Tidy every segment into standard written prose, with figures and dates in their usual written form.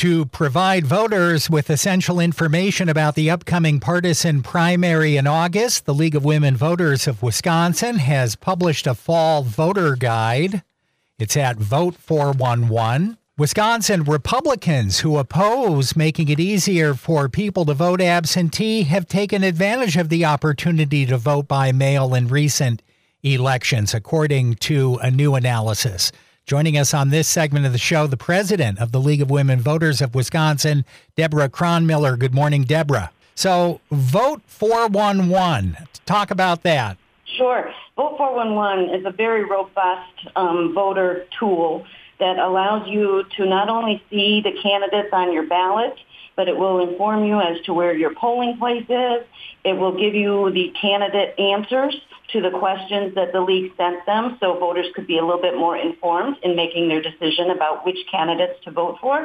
To provide voters with essential information about the upcoming partisan primary in August, the League of Women Voters of Wisconsin has published a fall voter guide. It's at Vote 411. Wisconsin Republicans who oppose making it easier for people to vote absentee have taken advantage of the opportunity to vote by mail in recent elections, according to a new analysis. Joining us on this segment of the show, the president of the League of Women Voters of Wisconsin, Deborah Cronmiller. Good morning, Deborah. So, Vote 411. Talk about that. Sure. Vote 411 is a very robust voter tool that allows you to not only see the candidates on your ballot, but it will inform you as to where your polling place is. It will give you the candidate answers to the questions that the league sent them, so voters could be a little bit more informed in making their decision about which candidates to vote for.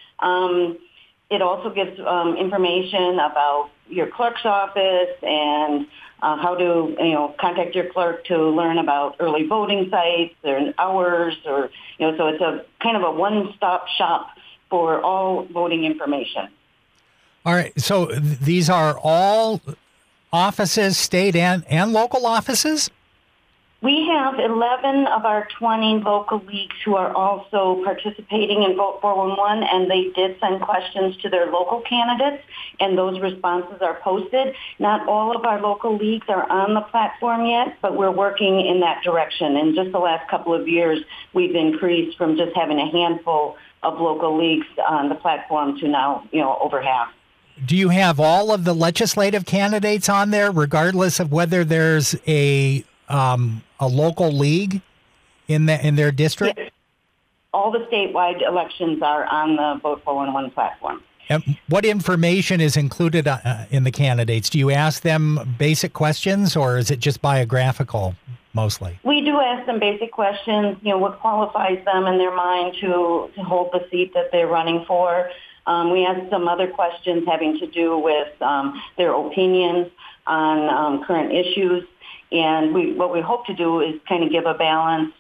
It also gives information about your clerk's office and how to, contact your clerk to learn about early voting sites or hours, or so it's a kind of a one-stop shop for all voting information. All right. So these are all offices, state and local offices? We have 11 of our 20 local leagues who are also participating in Vote 411, and they did send questions to their local candidates, and those responses are posted. Not all of our local leagues are on the platform yet, but we're working in that direction. In just the last couple of years, we've increased from just having a handful of local leagues on the platform to now, over half. Do you have all of the legislative candidates on there, regardless of whether there's a local league in their district? Yes. All the statewide elections are on the Vote 411 platform. And what information is included in the candidates? Do you ask them basic questions, or is it just biographical mostly? We do ask them basic questions, what qualifies them in their mind to hold the seat that they're running for. We ask some other questions having to do with their opinions on current issues. And what we hope to do is kind of give a balanced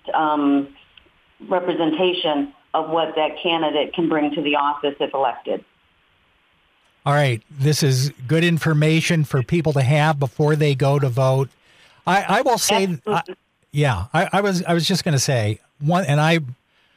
representation of what that candidate can bring to the office if elected. All right. This is good information for people to have before they go to vote. I will say, I was just going to say one, and I,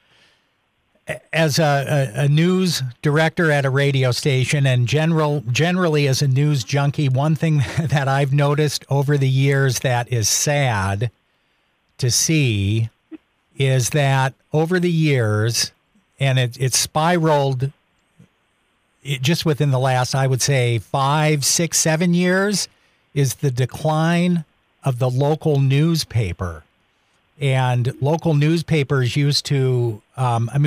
as a news director at a radio station and generally as a news junkie, one thing that I've noticed over the years that is sad to see is that over the years, and it spiraled just within the last, I would say, 5, 6, 7 years, is the decline of the local newspaper. And local newspapers used to, I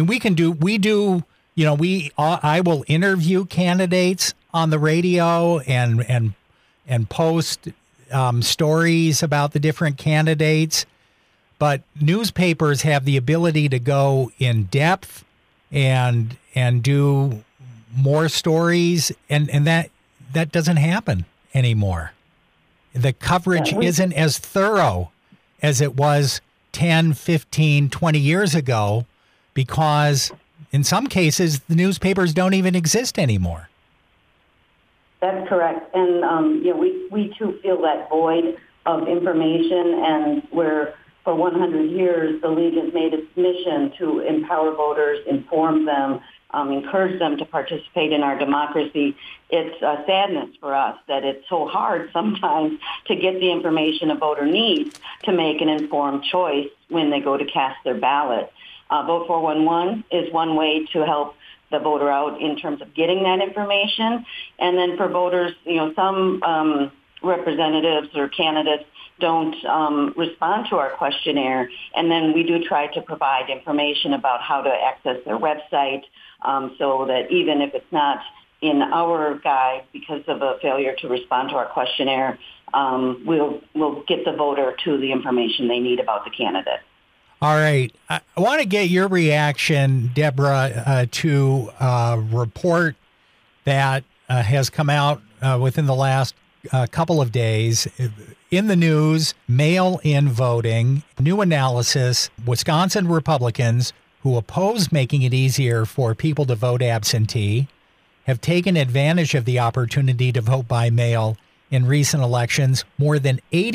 will interview candidates on the radio and post stories about the different candidates. But newspapers have the ability to go in depth and do more stories, and that doesn't happen anymore. The coverage isn't as thorough as it was 10, 15, 20 years ago, because in some cases the newspapers don't even exist anymore. That's correct. And, we too feel that void of information, and where for 100 years the League has made its mission to empower voters, inform them, encourage them to participate in our democracy. It's a sadness for us that it's so hard sometimes to get the information a voter needs to make an informed choice when they go to cast their ballot. Vote 411 is one way to help the voter out in terms of getting that information. And then for voters, some representatives or candidates don't respond to our questionnaire, and then we do try to provide information about how to access their website, so that even if it's not in our guide because of a failure to respond to our questionnaire, we'll get the voter to the information they need about the candidate. All right. I want to get your reaction, Deborah, to a report that has come out within the last couple of days. In the news, mail-in voting, new analysis, Wisconsin Republicans who oppose making it easier for people to vote absentee have taken advantage of the opportunity to vote by mail in recent elections. More than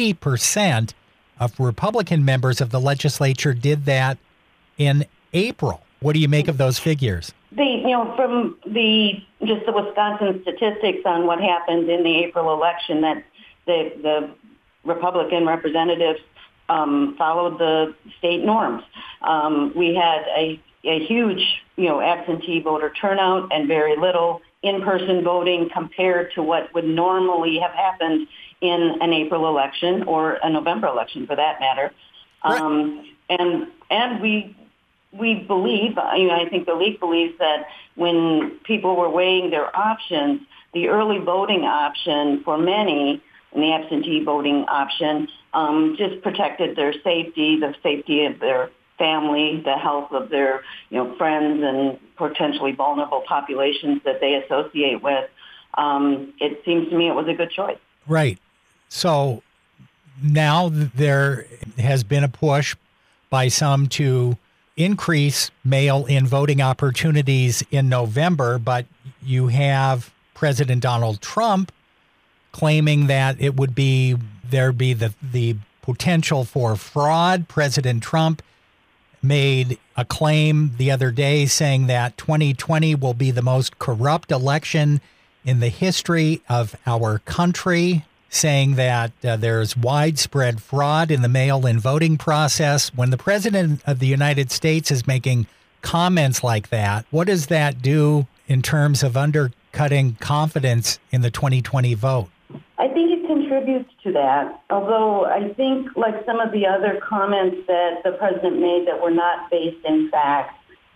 80% of Republican members of the legislature did that in April. What do you make of those figures? From the Wisconsin statistics on what happened in the April election, that the Republican representatives followed the state norms. We had a huge, absentee voter turnout and very little in-person voting compared to what would normally have happened in an April election or a November election, for that matter. Right. And we believe, I think the league believes that when people were weighing their options, the early voting option for many and the absentee voting option just protected their safety, the safety of their family, the health of their friends and potentially vulnerable populations that they associate with. It seems to me it was a good choice. Right. So now there has been a push by some to increase mail-in voting opportunities in November, but you have President Donald Trump claiming that there'd be the potential for fraud. President Trump made a claim the other day saying that 2020 will be the most corrupt election in the history of our country, saying that there's widespread fraud in the mail-in voting process. When the President of the United States is making comments like that, what does that do in terms of undercutting confidence in the 2020 vote? I think it contributes to that, although I think, like some of the other comments that the president made that were not based in facts,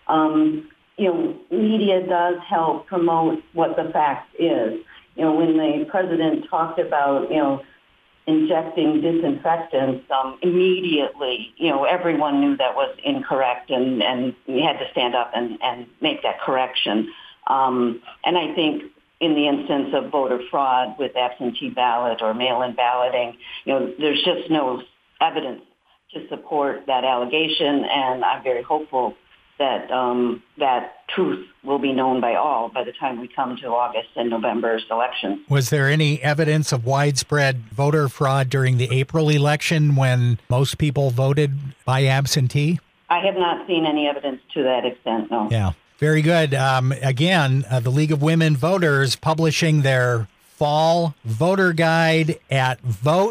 media does help promote what the fact is. When the president talked about, injecting disinfectants, immediately, everyone knew that was incorrect, and we had to stand up and make that correction. And I think in the instance of voter fraud with absentee ballot or mail-in balloting, there's just no evidence to support that allegation, and I'm very hopeful that that truth will be known by all by the time we come to August and November's elections. Was there any evidence of widespread voter fraud during the April election when most people voted by absentee? I have not seen any evidence to that extent, no. Yeah. Very good. Again, the League of Women Voters publishing their fall voter guide at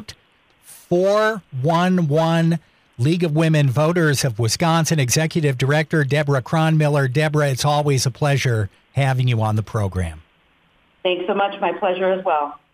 Vote411. League of Women Voters of Wisconsin Executive Director Deborah Cronmiller. Deborah, it's always a pleasure having you on the program. Thanks so much. My pleasure as well.